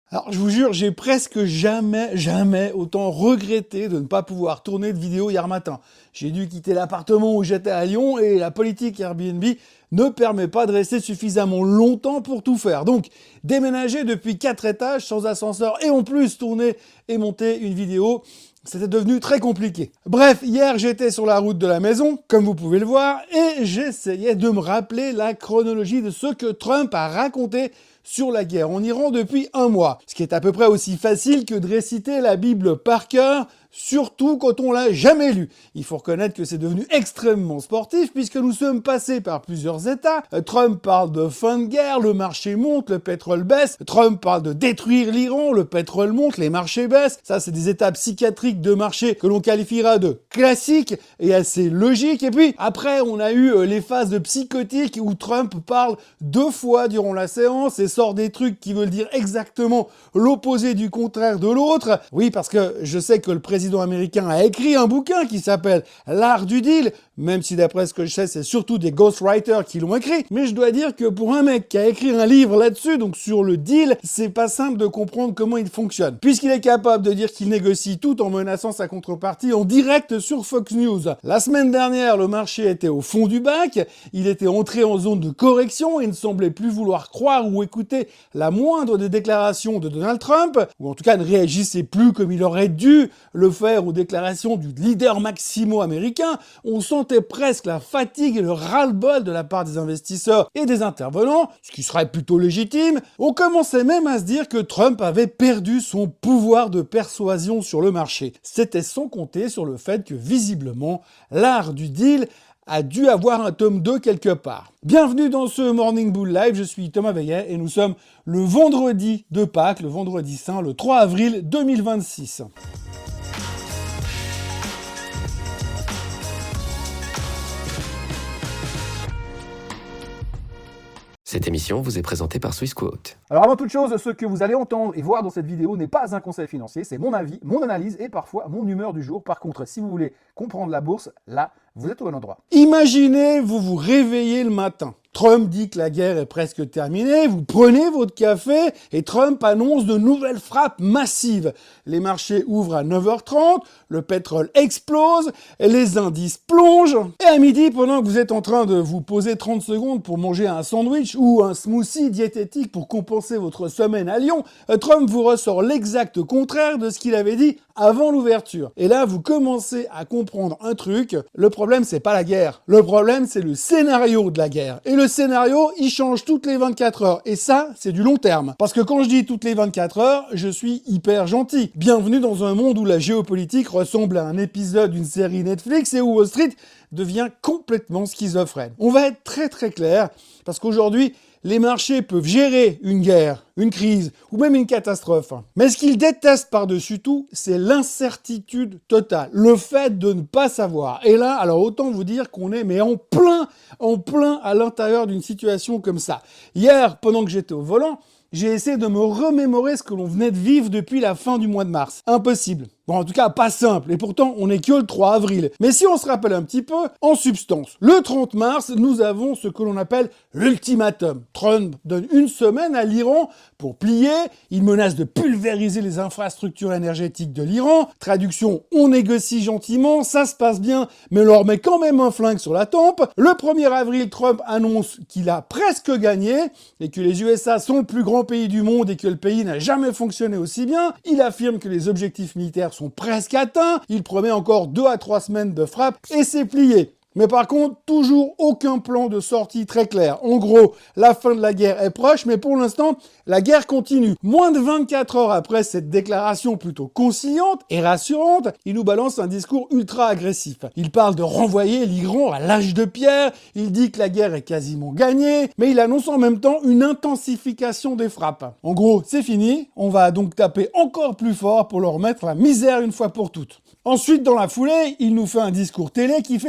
Alors, je vous jure, j'ai presque jamais autant regretté de ne pas pouvoir tourner de vidéo hier matin. J'ai dû quitter l'appartement où j'étais à Lyon et la politique Airbnb ne permet pas de rester suffisamment longtemps pour tout faire. Donc, déménager depuis 4 étages sans ascenseur et en plus tourner et monter une vidéo, c'était devenu très compliqué. Bref, hier j'étais sur la route de la maison, comme vous pouvez le voir, et j'essayais de me rappeler la chronologie de ce que Trump a raconté sur la guerre en Iran depuis un mois. Ce qui est à peu près aussi facile que de réciter la Bible par cœur, surtout quand on l'a jamais lu. Il faut reconnaître que c'est devenu extrêmement sportif puisque nous sommes passés par plusieurs états. Trump parle de fin de guerre, le marché monte, le pétrole baisse. Trump parle de détruire l'Iran, le pétrole monte, les marchés baissent. Ça, c'est des étapes psychiatriques de marché que l'on qualifiera de classiques et assez logiques. Et puis, après, on a eu les phases de psychotique où Trump parle 2 fois durant la séance et sort des trucs qui veulent dire exactement l'opposé du contraire de l'autre. Oui, parce que je sais que le président américain a écrit un bouquin qui s'appelle L'art du deal, même si d'après ce que je sais, c'est surtout des ghostwriters qui l'ont écrit. Mais je dois dire que pour un mec qui a écrit un livre là-dessus, donc sur le deal, c'est pas simple de comprendre comment il fonctionne. Puisqu'il est capable de dire qu'il négocie tout en menaçant sa contrepartie en direct sur Fox News. La semaine dernière, le marché était au fond du bac, il était entré en zone de correction et ne semblait plus vouloir croire ou écouter la moindre des déclarations de Donald Trump, ou en tout cas ne réagissait plus comme il aurait dû le faire aux déclarations du leader maximo américain. On sentait presque la fatigue et le ras-le-bol de la part des investisseurs et des intervenants, ce qui serait plutôt légitime. On commençait même à se dire que Trump avait perdu son pouvoir de persuasion sur le marché. C'était sans compter sur le fait que visiblement, l'art du deal a dû avoir un tome 2 quelque part. Bienvenue dans ce Morning Bull Live, je suis Thomas Veillet et nous sommes le vendredi de Pâques, le vendredi saint, le 3 avril 2026. Cette émission vous est présentée par Swissquote. Alors avant toute chose, ce que vous allez entendre et voir dans cette vidéo n'est pas un conseil financier, c'est mon avis, mon analyse et parfois mon humeur du jour. Par contre, si vous voulez comprendre la bourse, là, vous êtes au bon endroit. Imaginez, vous vous réveillez le matin. Trump dit que la guerre est presque terminée, vous prenez votre café et Trump annonce de nouvelles frappes massives. Les marchés ouvrent à 9h30, le pétrole explose, les indices plongent. Et à midi, pendant que vous êtes en train de vous poser 30 secondes pour manger un sandwich ou un smoothie diététique pour compenser votre semaine à Lyon, Trump vous ressort l'exact contraire de ce qu'il avait dit avant l'ouverture. Et là, vous commencez à comprendre un truc. Le problème, c'est pas la guerre. Le problème, c'est le scénario de la guerre. Et le scénario, il change toutes les 24 heures. Et ça, c'est du long terme. Parce que quand je dis toutes les 24 heures, je suis hyper gentil. Bienvenue dans un monde où la géopolitique ressemble à un épisode d'une série Netflix et où Wall Street devient complètement schizophrène. On va être très très clair, parce qu'aujourd'hui, les marchés peuvent gérer une guerre, une crise ou même une catastrophe. Mais ce qu'ils détestent par-dessus tout, c'est l'incertitude totale, le fait de ne pas savoir. Et là, alors autant vous dire qu'on est mais en plein à l'intérieur d'une situation comme ça. Hier, pendant que j'étais au volant, j'ai essayé de me remémorer ce que l'on venait de vivre depuis la fin du mois de mars. Impossible. Bon, en tout cas, pas simple. Et pourtant, on n'est que le 3 avril. Mais si on se rappelle un petit peu, en substance, le 30 mars, nous avons ce que l'on appelle l'ultimatum. Trump donne une semaine à l'Iran pour plier. Il menace de pulvériser les infrastructures énergétiques de l'Iran. Traduction, on négocie gentiment, ça se passe bien, mais on leur met quand même un flingue sur la tempe. Le 1er avril, Trump annonce qu'il a presque gagné et que les USA sont le plus grand pays du monde et que le pays n'a jamais fonctionné aussi bien. Il affirme que les objectifs militaires sont presque atteints, il promet encore 2 à 3 semaines de frappe et c'est plié. Mais par contre, toujours aucun plan de sortie très clair. En gros, la fin de la guerre est proche, mais pour l'instant, la guerre continue. Moins de 24 heures après cette déclaration plutôt conciliante et rassurante, il nous balance un discours ultra agressif. Il parle de renvoyer l'Iran à l'âge de pierre, il dit que la guerre est quasiment gagnée, mais il annonce en même temps une intensification des frappes. En gros, c'est fini, on va donc taper encore plus fort pour leur mettre la misère une fois pour toutes. Ensuite, dans la foulée, il nous fait un discours télé qui fait paniquer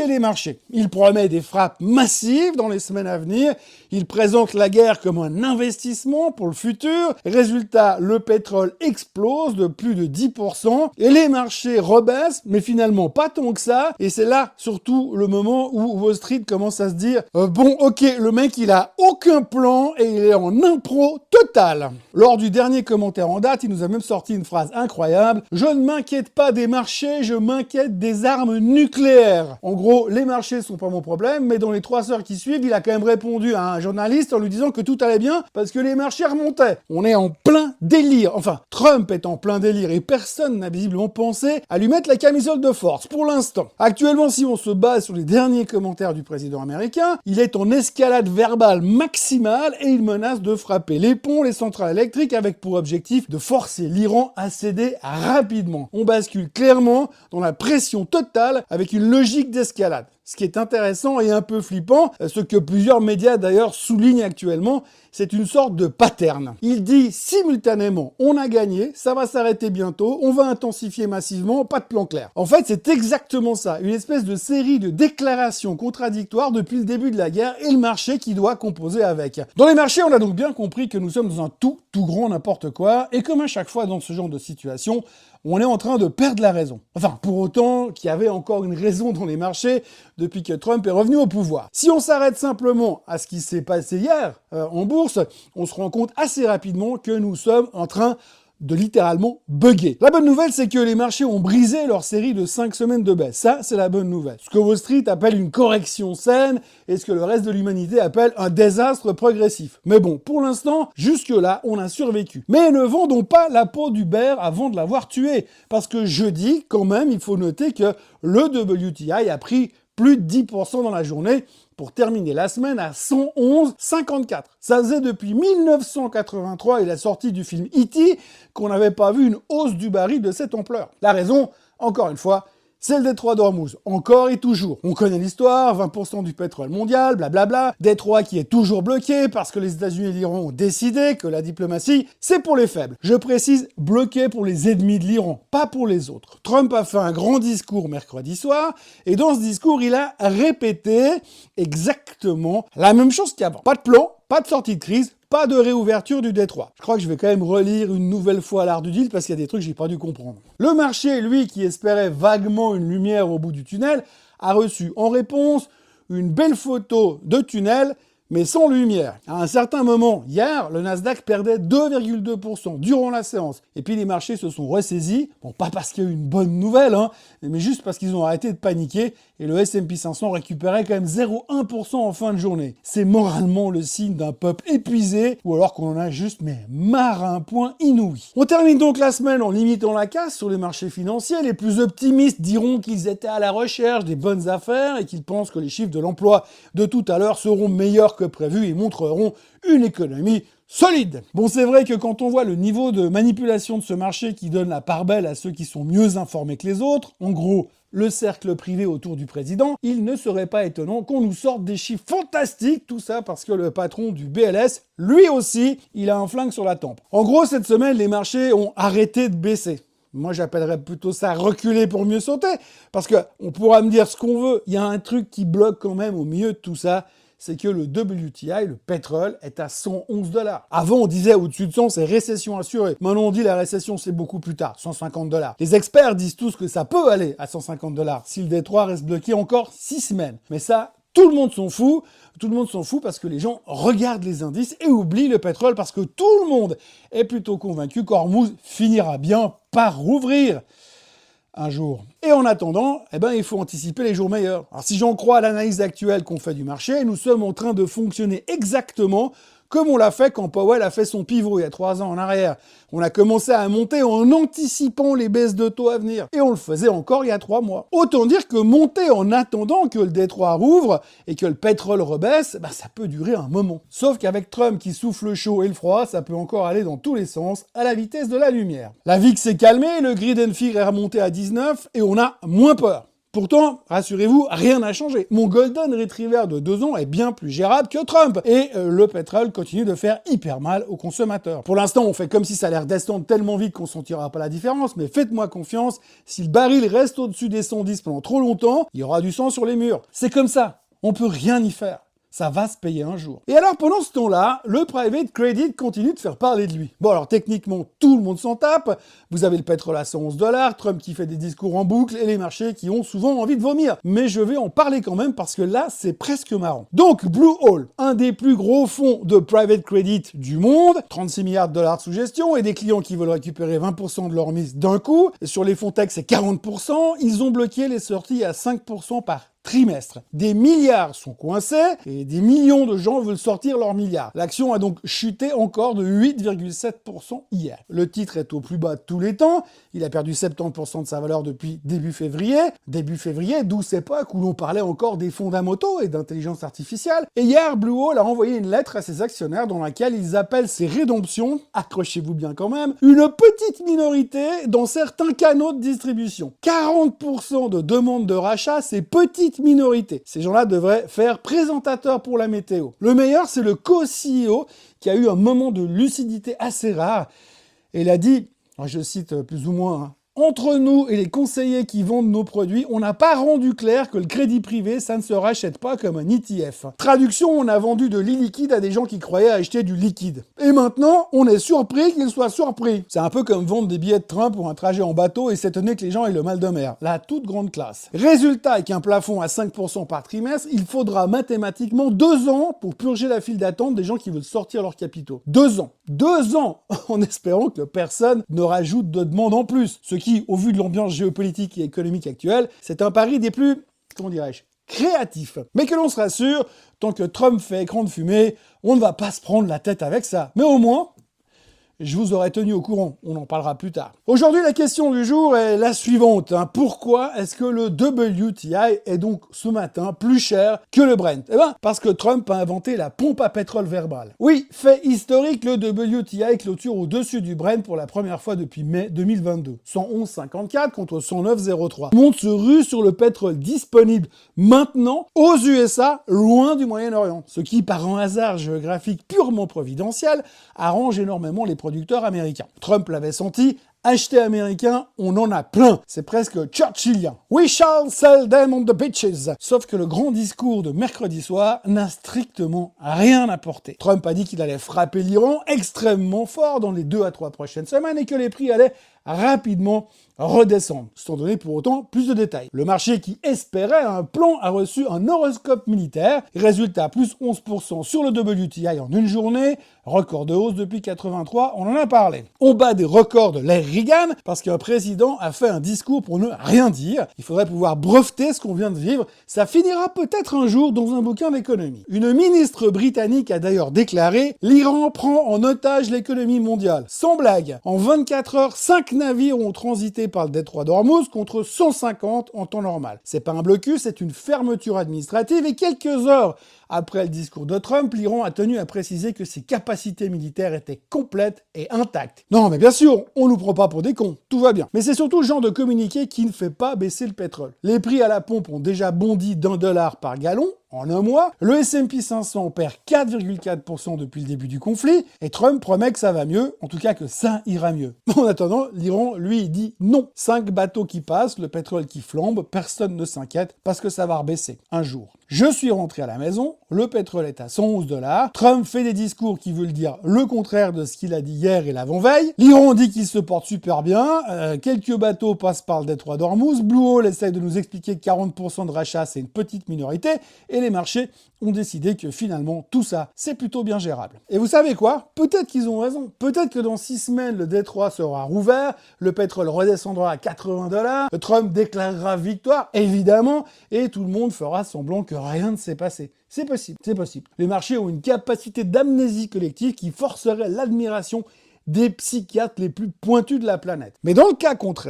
paniquer les marchés. Il promet des frappes massives dans les semaines à venir. Il présente la guerre comme un investissement pour le futur. Résultat, le pétrole explose de plus de 10% et les marchés rebaissent, mais finalement pas tant que ça. Et c'est là, surtout, le moment où Wall Street commence à se dire bon, ok, le mec, il a aucun plan et il est en impro total. Lors du dernier commentaire en date, il nous a même sorti une phrase incroyable. Je ne m'inquiète pas des marchés, je m'inquiète des armes nucléaires. En gros, les marchés sont pas mon problème, mais dans les 3 heures qui suivent, il a quand même répondu à un journaliste en lui disant que tout allait bien parce que les marchés remontaient. On est en plein délire. Enfin, Trump est en plein délire et personne n'a visiblement pensé à lui mettre la camisole de force pour l'instant. Actuellement, si on se base sur les derniers commentaires du président américain, il est en escalade verbale maximale et il menace de frapper les ponts, les centrales électriques avec pour objectif de forcer l'Iran à céder rapidement. On bascule clairement dans la pression totale avec une logique d'escalade. Ce qui est intéressant et un peu flippant, ce que plusieurs médias d'ailleurs soulignent actuellement, c'est une sorte de pattern. Il dit simultanément, on a gagné, ça va s'arrêter bientôt, on va intensifier massivement, pas de plan clair. En fait, c'est exactement ça, une espèce de série de déclarations contradictoires depuis le début de la guerre et le marché qui doit composer avec. Dans les marchés, on a donc bien compris que nous sommes dans un tout grand n'importe quoi, et comme à chaque fois dans ce genre de situation, on est en train de perdre la raison. Enfin, pour autant qu'il y avait encore une raison dans les marchés depuis que Trump est revenu au pouvoir. Si on s'arrête simplement à ce qui s'est passé hier en bourse, on se rend compte assez rapidement que nous sommes en train de littéralement bugger. La bonne nouvelle, c'est que les marchés ont brisé leur série de 5 semaines de baisse. Ça, c'est la bonne nouvelle. Ce que Wall Street appelle une correction saine et ce que le reste de l'humanité appelle un désastre progressif. Mais bon, pour l'instant, jusque-là, on a survécu. Mais ne vendons pas la peau du beurre avant de l'avoir tué. Parce que jeudi, quand même, il faut noter que le WTI a pris plus de 10% dans la journée pour terminer la semaine à 111,54. Ça faisait depuis 1983 et la sortie du film E.T. qu'on n'avait pas vu une hausse du baril de cette ampleur. La raison, encore une fois, c'est le détroit d'Ormuz, encore et toujours. On connaît l'histoire, 20% du pétrole mondial, blablabla. Détroit qui est toujours bloqué parce que les États-Unis et l'Iran ont décidé que la diplomatie, c'est pour les faibles. Je précise, bloqué pour les ennemis de l'Iran, pas pour les autres. Trump a fait un grand discours mercredi soir, et dans ce discours, il a répété exactement la même chose qu'avant. Pas de plan, pas de sortie de crise, pas de réouverture du détroit. Je crois que je vais quand même relire une nouvelle fois l'art du deal parce qu'il y a des trucs que j'ai pas dû comprendre. Le marché, lui, qui espérait vaguement une lumière au bout du tunnel, a reçu en réponse une belle photo de tunnel, mais sans lumière. À un certain moment, hier, le Nasdaq perdait 2,2% durant la séance. Et puis les marchés se sont ressaisis, bon, pas parce qu'il y a eu une bonne nouvelle, mais juste parce qu'ils ont arrêté de paniquer, et le S&P 500 récupérait quand même 0,1% en fin de journée. C'est moralement le signe d'un peuple épuisé, ou alors qu'on en a juste marre à un point inouï. On termine donc la semaine en limitant la casse sur les marchés financiers. Les plus optimistes diront qu'ils étaient à la recherche des bonnes affaires et qu'ils pensent que les chiffres de l'emploi de tout à l'heure seront meilleurs que prévu et montreront une économie solide. Bon, c'est vrai que quand on voit le niveau de manipulation de ce marché qui donne la part belle à ceux qui sont mieux informés que les autres, en gros, le cercle privé autour du président, il ne serait pas étonnant qu'on nous sorte des chiffres fantastiques, tout ça parce que le patron du BLS, lui aussi, il a un flingue sur la tempe. En gros, cette semaine, les marchés ont arrêté de baisser. Moi, j'appellerais plutôt ça reculer pour mieux sauter, parce que on pourra me dire ce qu'on veut, il y a un truc qui bloque quand même au milieu de tout ça, c'est que le WTI, le pétrole, est à 111 $. Avant, on disait au-dessus de 100, c'est récession assurée. Maintenant, on dit la récession, c'est beaucoup plus tard, 150 $. Les experts disent tous que ça peut aller à 150 $ si le détroit reste bloqué encore 6 semaines. Mais ça, tout le monde s'en fout. Tout le monde s'en fout parce que les gens regardent les indices et oublient le pétrole parce que tout le monde est plutôt convaincu qu'Ormuz finira bien par rouvrir un jour. Et en attendant, il faut anticiper les jours meilleurs. Alors si j'en crois à l'analyse actuelle qu'on fait du marché, nous sommes en train de fonctionner exactement comme on l'a fait quand Powell a fait son pivot il y a 3 ans en arrière. On a commencé à monter en anticipant les baisses de taux à venir. Et on le faisait encore il y a 3 mois. Autant dire que monter en attendant que le détroit rouvre et que le pétrole rebaisse, ça peut durer un moment. Sauf qu'avec Trump qui souffle le chaud et le froid, ça peut encore aller dans tous les sens à la vitesse de la lumière. La VIX s'est calmée, le Greed and Fear est remonté à 19 et on a moins peur. Pourtant, rassurez-vous, rien n'a changé. Mon Golden Retriever de 2 ans est bien plus gérable que Trump. Et le pétrole continue de faire hyper mal aux consommateurs. Pour l'instant, on fait comme si ça a l'air descendre tellement vite qu'on sentira pas la différence, mais faites-moi confiance, si le baril reste au-dessus des 110 pendant trop longtemps, il y aura du sang sur les murs. C'est comme ça. On peut rien y faire. Ça va se payer un jour. Et alors, pendant ce temps-là, le private credit continue de faire parler de lui. Bon, alors techniquement, tout le monde s'en tape. Vous avez le pétrole à 111 $, Trump qui fait des discours en boucle et les marchés qui ont souvent envie de vomir. Mais je vais en parler quand même parce que là, c'est presque marrant. Donc, Blue Owl, un des plus gros fonds de private credit du monde, 36 milliards de dollars sous gestion et des clients qui veulent récupérer 20% de leur mise d'un coup. Sur les fonds tech, c'est 40%. Ils ont bloqué les sorties à 5% par trimestre. Des milliards sont coincés et des millions de gens veulent sortir leurs milliards. L'action a donc chuté encore de 8,7% hier. Le titre est au plus bas de tous les temps. Il a perdu 70% de sa valeur depuis début février. Début février, douce époque où l'on parlait encore des fondamentaux et d'intelligence artificielle. Et hier, Blue Owl a envoyé une lettre à ses actionnaires dans laquelle ils appellent ces rédemptions, accrochez-vous bien quand même, une petite minorité dans certains canaux de distribution. 40% de demandes de rachat, c'est petite minorité. Ces gens-là devraient faire présentateur pour la météo. Le meilleur, c'est le co-CEO qui a eu un moment de lucidité assez rare. Et il a dit, je cite plus ou moins, entre nous et les conseillers qui vendent nos produits, on n'a pas rendu clair que le crédit privé, ça ne se rachète pas comme un ETF. Traduction, on a vendu de l'e-liquide à des gens qui croyaient acheter du liquide. Et maintenant, on est surpris qu'ils soient surpris. C'est un peu comme vendre des billets de train pour un trajet en bateau et s'étonner que les gens aient le mal de mer. La toute grande classe. Résultat, avec un plafond à 5% par trimestre, il faudra mathématiquement 2 ans pour purger la file d'attente des gens qui veulent sortir leurs capitaux. 2 ans. 2 ans en espérant que personne ne rajoute de demande en plus. Ce qui, au vu de l'ambiance géopolitique et économique actuelle, c'est un pari des plus, comment dirais-je, créatifs. Mais que l'on se rassure, tant que Trump fait écran de fumée, on ne va pas se prendre la tête avec ça. Mais au moins, je vous aurais tenu au courant, on en parlera plus tard. Aujourd'hui, la question du jour est la suivante. Pourquoi est-ce que le WTI est donc ce matin plus cher que le Brent? Eh bien, parce que Trump a inventé la pompe à pétrole verbale. Oui, fait historique, le WTI clôture au-dessus du Brent pour la première fois depuis mai 2022. 111,54 contre 109,03. Le monde se rue sur le pétrole disponible maintenant aux USA, loin du Moyen-Orient. Ce qui, par un hasard géographique purement providentiel, arrange énormément les producteurs américains. Trump l'avait senti, acheter américain, on en a plein. C'est presque churchillien. We shall sell them on the beaches. Sauf que le grand discours de mercredi soir n'a strictement rien apporté. Trump a dit qu'il allait frapper l'Iran extrêmement fort dans les 2 à 3 prochaines semaines et que les prix allaient rapidement redescendre, sans donner pour autant plus de détails. Le marché qui espérait un plan a reçu un horoscope militaire, résultat plus 11% sur le WTI en une journée, record de hausse depuis 83, on en a parlé. On bat des records de l'ère Reagan parce qu'un président a fait un discours pour ne rien dire. Il faudrait pouvoir breveter ce qu'on vient de vivre, ça finira peut-être un jour dans un bouquin d'économie. Une ministre britannique a d'ailleurs déclaré « L'Iran prend en otage l'économie mondiale ». Sans blague, en 24 heures, 5 navires ont transité par le détroit d'Ormuz contre 150 en temps normal. C'est pas un blocus, c'est une fermeture administrative et quelques heures après le discours de Trump, l'Iran a tenu à préciser que ses capacités militaires étaient complètes et intactes. Non, mais bien sûr, on nous prend pas pour des cons, tout va bien. Mais c'est surtout le genre de communiqué qui ne fait pas baisser le pétrole. Les prix à la pompe ont déjà bondi d'$1 par gallon en un mois, le S&P 500 perd 4,4% depuis le début du conflit, et Trump promet que ça va mieux, en tout cas que ça ira mieux. En attendant, l'Iran, lui, il dit non. 5 bateaux qui passent, le pétrole qui flambe, personne ne s'inquiète, parce que ça va rebaisser, un jour. Je suis rentré à la maison, le pétrole est à 111 $, Trump fait des discours qui veulent dire le contraire de ce qu'il a dit hier et l'avant-veille, l'Iran dit qu'il se porte super bien, quelques bateaux passent par le détroit d'Ormuz, Blue Owl essaye de nous expliquer que 40% de rachat c'est une petite minorité, et les marchés ont décidé que finalement tout ça c'est plutôt bien gérable. Et vous savez quoi? Peut-être qu'ils ont raison, peut-être que dans 6 semaines le détroit sera rouvert, le pétrole redescendra à 80 $, Trump déclarera victoire, évidemment, et tout le monde fera semblant que rien ne s'est passé. C'est possible, c'est possible. Les marchés ont une capacité d'amnésie collective qui forcerait l'admiration des psychiatres les plus pointus de la planète. Mais dans le cas contraire,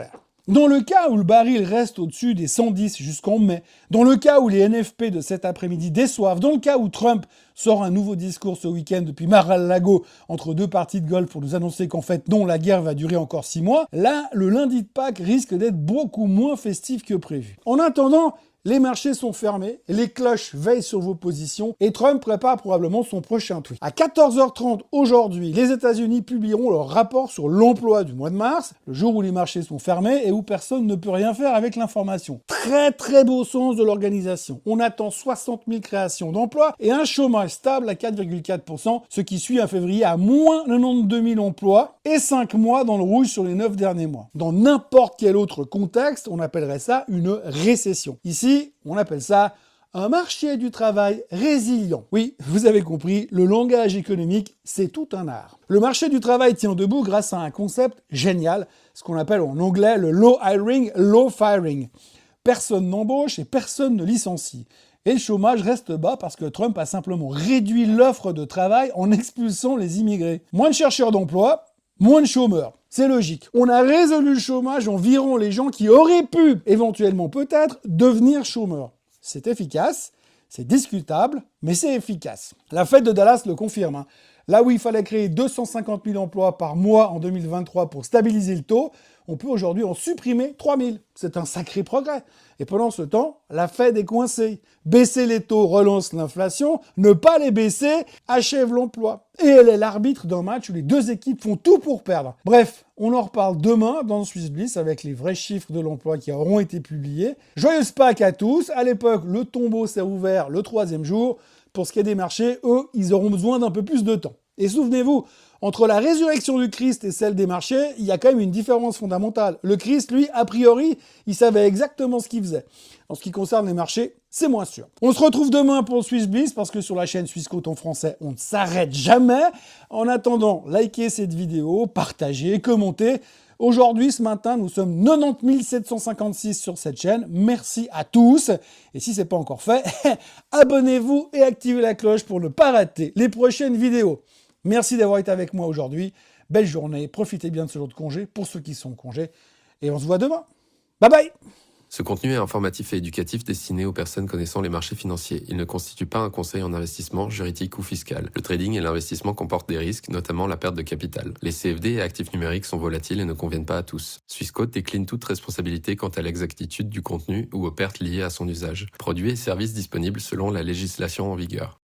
Dans le cas où le baril reste au-dessus des 110 jusqu'en mai, dans le cas où les NFP de cet après-midi déçoivent, dans le cas où Trump sort un nouveau discours ce week-end depuis Mar-a-Lago entre deux parties de golf pour nous annoncer qu'en fait non, la guerre va durer encore 6 mois, là, le lundi de Pâques risque d'être beaucoup moins festif que prévu. En attendant, les marchés sont fermés, les cloches veillent sur vos positions et Trump prépare probablement son prochain tweet. À 14h30 aujourd'hui, les États-Unis publieront leur rapport sur l'emploi du mois de mars, le jour où les marchés sont fermés et où personne ne peut rien faire avec l'information. Très beau sens de l'organisation. On attend 60 000 créations d'emplois et un chômage stable à 4,4%, ce qui suit un février à moins 92 000 emplois et 5 mois dans le rouge sur les 9 derniers mois. Dans n'importe quel autre contexte, on appellerait ça une récession. Ici, on appelle ça un marché du travail résilient. Oui, vous avez compris, le langage économique, c'est tout un art. Le marché du travail tient debout grâce à un concept génial, ce qu'on appelle en anglais le low hiring, low firing. Personne n'embauche et personne ne licencie. Et le chômage reste bas parce que Trump a simplement réduit l'offre de travail en expulsant les immigrés. Moins de chercheurs d'emploi, moins de chômeurs. C'est logique. On a résolu le chômage en virant les gens qui auraient pu, éventuellement peut-être, devenir chômeurs. C'est efficace, c'est discutable, mais c'est efficace. La fête de Dallas le confirme. Là où il fallait créer 250 000 emplois par mois en 2023 pour stabiliser le taux, on peut aujourd'hui en supprimer 3 000. C'est un sacré progrès. Et pendant ce temps, la Fed est coincée. Baisser les taux relance l'inflation, ne pas les baisser achève l'emploi. Et elle est l'arbitre d'un match où les deux équipes font tout pour perdre. Bref, on en reparle demain dans Swiss Bliss avec les vrais chiffres de l'emploi qui auront été publiés. Joyeuse Pâques à tous. À l'époque, le tombeau s'est ouvert le 3e jour. Pour ce qui est des marchés, eux, ils auront besoin d'un peu plus de temps. Et souvenez-vous, entre la résurrection du Christ et celle des marchés, il y a quand même une différence fondamentale. Le Christ, lui, a priori, il savait exactement ce qu'il faisait. En ce qui concerne les marchés, c'est moins sûr. On se retrouve demain pour le Swiss Bliss, parce que sur la chaîne Swissquote en français, on ne s'arrête jamais. En attendant, likez cette vidéo, partagez, commentez. Aujourd'hui, ce matin, nous sommes 90 756 sur cette chaîne. Merci à tous. Et si ce n'est pas encore fait, abonnez-vous et activez la cloche pour ne pas rater les prochaines vidéos. Merci d'avoir été avec moi aujourd'hui. Belle journée. Profitez bien de ce jour de congé pour ceux qui sont en congé. Et on se voit demain. Bye bye. Ce contenu est informatif et éducatif destiné aux personnes connaissant les marchés financiers. Il ne constitue pas un conseil en investissement, juridique ou fiscal. Le trading et l'investissement comportent des risques, notamment la perte de capital. Les CFD et actifs numériques sont volatiles et ne conviennent pas à tous. Swissquote décline toute responsabilité quant à l'exactitude du contenu ou aux pertes liées à son usage. Produits et services disponibles selon la législation en vigueur.